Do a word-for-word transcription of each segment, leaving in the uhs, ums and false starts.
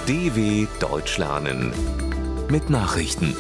D W Deutsch lernen mit Nachrichten.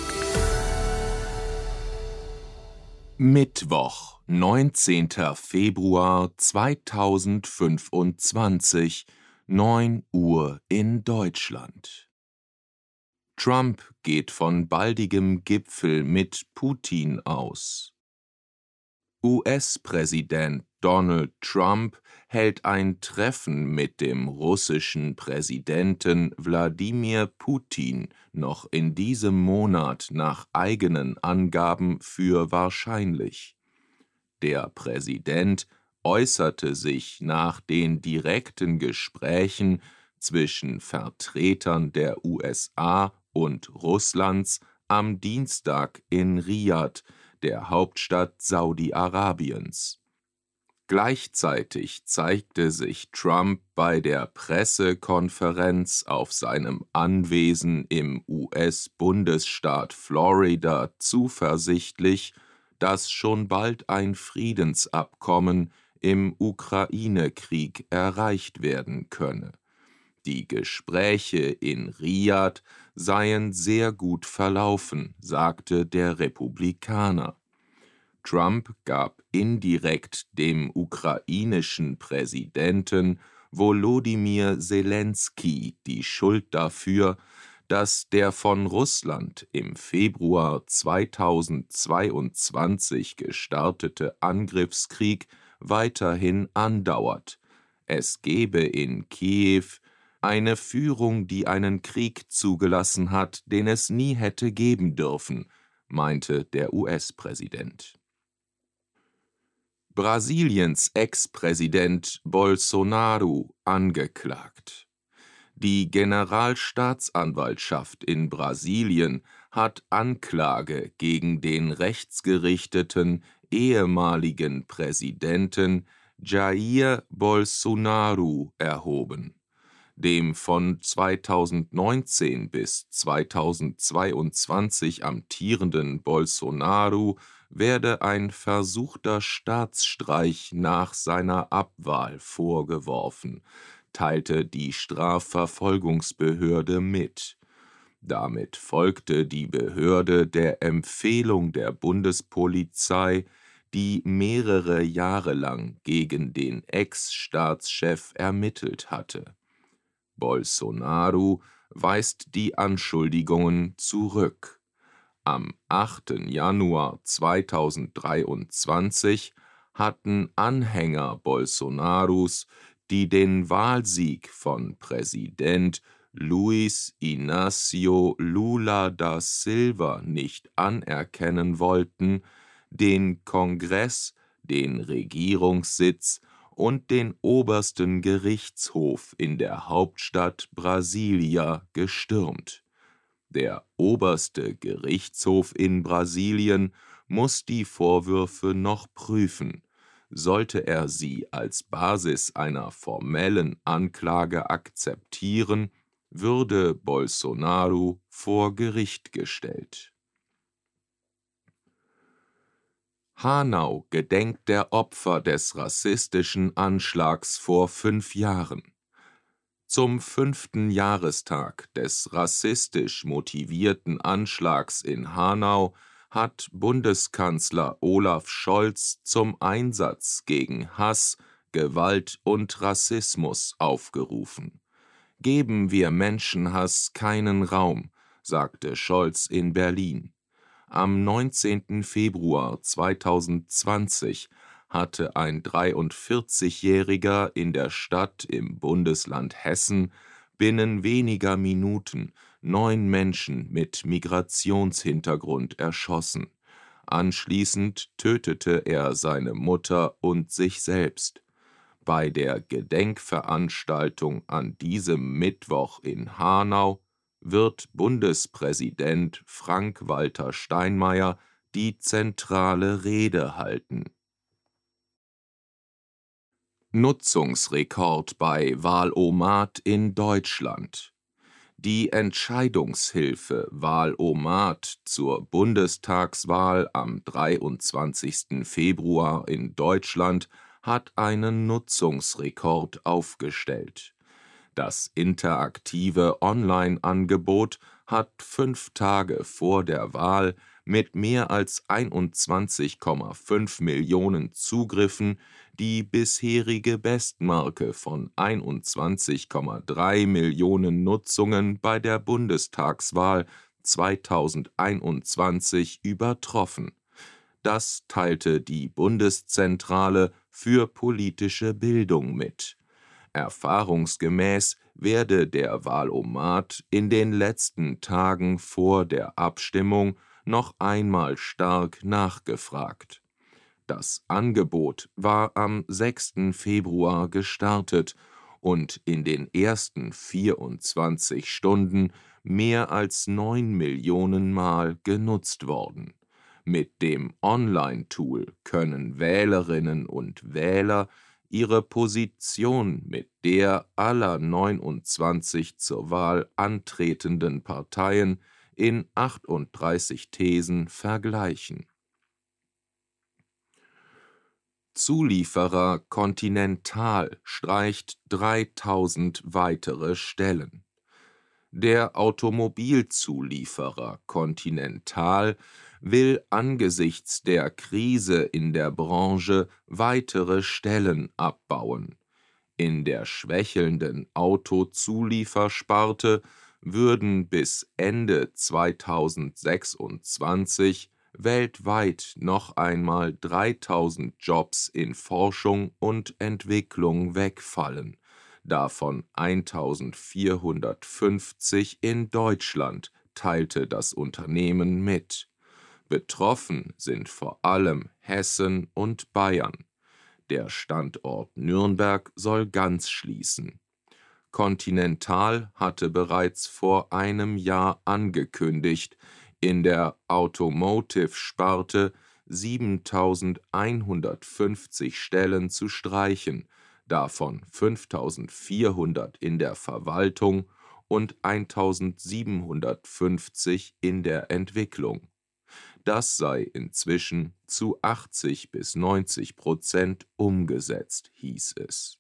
Mittwoch, neunzehnter Februar zweitausendfünfundzwanzig, neun Uhr in Deutschland. Trump geht von baldigem Gipfel mit Putin aus. U S-Präsident Donald Trump hält ein Treffen mit dem russischen Präsidenten Wladimir Putin noch in diesem Monat nach eigenen Angaben für wahrscheinlich. Der Präsident äußerte sich nach den direkten Gesprächen zwischen Vertretern der U S A und Russlands am Dienstag in Riad, der Hauptstadt Saudi-Arabiens. Gleichzeitig zeigte sich Trump bei der Pressekonferenz auf seinem Anwesen im U S-Bundesstaat Florida zuversichtlich, dass schon bald ein Friedensabkommen im Ukraine-Krieg erreicht werden könne. Die Gespräche in Riad seien sehr gut verlaufen, sagte der Republikaner. Trump gab indirekt dem ukrainischen Präsidenten Volodymyr Selenskyj die Schuld dafür, dass der von Russland im Februar zweitausendzweiundzwanzig gestartete Angriffskrieg weiterhin andauert. Es gebe in Kiew eine Führung, die einen Krieg zugelassen hat, den es nie hätte geben dürfen, meinte der U S-Präsident. Brasiliens Ex-Präsident Bolsonaro angeklagt. Die Generalstaatsanwaltschaft in Brasilien hat Anklage gegen den rechtsgerichteten ehemaligen Präsidenten Jair Bolsonaro erhoben. Dem von zweitausendneunzehn bis zweitausendzweiundzwanzig amtierenden Bolsonaro werde ein versuchter Staatsstreich nach seiner Abwahl vorgeworfen, teilte die Strafverfolgungsbehörde mit. Damit folgte die Behörde der Empfehlung der Bundespolizei, die mehrere Jahre lang gegen den Ex-Staatschef ermittelt hatte. Bolsonaro weist die Anschuldigungen zurück. Am achten Januar zweitausenddreiundzwanzig hatten Anhänger Bolsonaros, die den Wahlsieg von Präsident Luiz Inácio Lula da Silva nicht anerkennen wollten, den Kongress, den Regierungssitz und den obersten Gerichtshof in der Hauptstadt Brasilia gestürmt. Der oberste Gerichtshof in Brasilien muss die Vorwürfe noch prüfen. Sollte er sie als Basis einer formellen Anklage akzeptieren, würde Bolsonaro vor Gericht gestellt. Hanau gedenkt der Opfer des rassistischen Anschlags vor fünf Jahren. Zum fünften Jahrestag des rassistisch motivierten Anschlags in Hanau hat Bundeskanzler Olaf Scholz zum Einsatz gegen Hass, Gewalt und Rassismus aufgerufen. Geben wir Menschenhass keinen Raum, sagte Scholz in Berlin. Am neunzehnten Februar zweitausendzwanzig hatte ein dreiundvierzigjähriger in der Stadt im Bundesland Hessen binnen weniger Minuten neun Menschen mit Migrationshintergrund erschossen. Anschließend tötete er seine Mutter und sich selbst. Bei der Gedenkveranstaltung an diesem Mittwoch in Hanau wird Bundespräsident Frank-Walter Steinmeier die zentrale Rede halten. Nutzungsrekord bei Wahlomat in Deutschland. Die Entscheidungshilfe Wahlomat zur Bundestagswahl am dreiundzwanzigsten Februar in Deutschland hat einen Nutzungsrekord aufgestellt. Das interaktive Online-Angebot hat fünf Tage vor der Wahl mit mehr als einundzwanzig Komma fünf Millionen Zugriffen die bisherige Bestmarke von einundzwanzig Komma drei Millionen Nutzungen bei der Bundestagswahl zweitausendeinundzwanzig übertroffen. Das teilte die Bundeszentrale für politische Bildung mit. Erfahrungsgemäß werde der Wahlomat in den letzten Tagen vor der Abstimmung noch einmal stark nachgefragt. Das Angebot war am sechsten Februar gestartet und in den ersten vierundzwanzig Stunden mehr als neun Millionen Mal genutzt worden. Mit dem Online-Tool können Wählerinnen und Wähler ihre Position mit der aller neunundzwanzig zur Wahl antretenden Parteien in achtunddreißig Thesen vergleichen. Zulieferer Continental streicht dreitausend weitere Stellen. Der Automobilzulieferer Continental will angesichts der Krise in der Branche weitere Stellen abbauen. In der schwächelnden Autozuliefersparte würden bis Ende zweitausendsechsundzwanzig weltweit noch einmal dreitausend Jobs in Forschung und Entwicklung wegfallen, davon eintausendvierhundertfünfzig in Deutschland, teilte das Unternehmen mit. Betroffen sind vor allem Hessen und Bayern. Der Standort Nürnberg soll ganz schließen. Continental hatte bereits vor einem Jahr angekündigt, in der Automotive-Sparte siebentausendeinhundertfünfzig Stellen zu streichen, davon fünftausendvierhundert in der Verwaltung und eintausendsiebenhundertfünfzig in der Entwicklung. Das sei inzwischen zu achtzig bis neunzig Prozent umgesetzt, hieß es.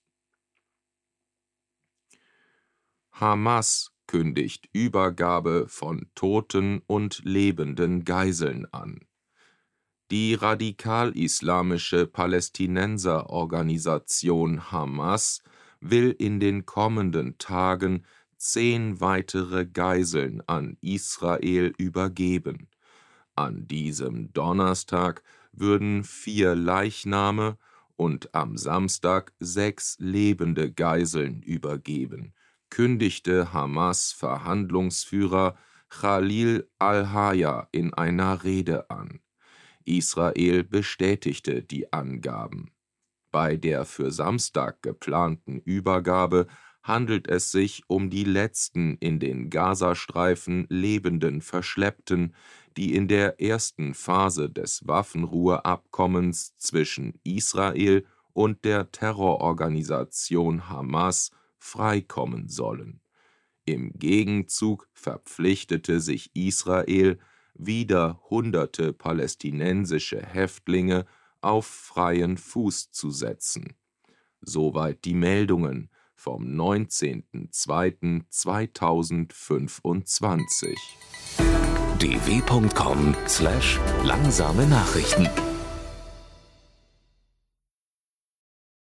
Hamas kündigt Übergabe von toten und lebenden Geiseln an. Die radikal-islamische Palästinenserorganisation Hamas will in den kommenden Tagen zehn weitere Geiseln an Israel übergeben. An diesem Donnerstag würden vier Leichname und am Samstag sechs lebende Geiseln übergeben, kündigte Hamas-Verhandlungsführer Khalil al-Haya in einer Rede an. Israel bestätigte die Angaben. Bei der für Samstag geplanten Übergabe handelt es sich um die letzten in den Gazastreifen lebenden Verschleppten, die in der ersten Phase des Waffenruheabkommens zwischen Israel und der Terrororganisation Hamas freikommen sollen. Im Gegenzug verpflichtete sich Israel, wieder hunderte palästinensische Häftlinge auf freien Fuß zu setzen. Soweit die Meldungen vom neunzehnten zweiten zweitausendfünfundzwanzig. d w punkt com slash langsame Nachrichten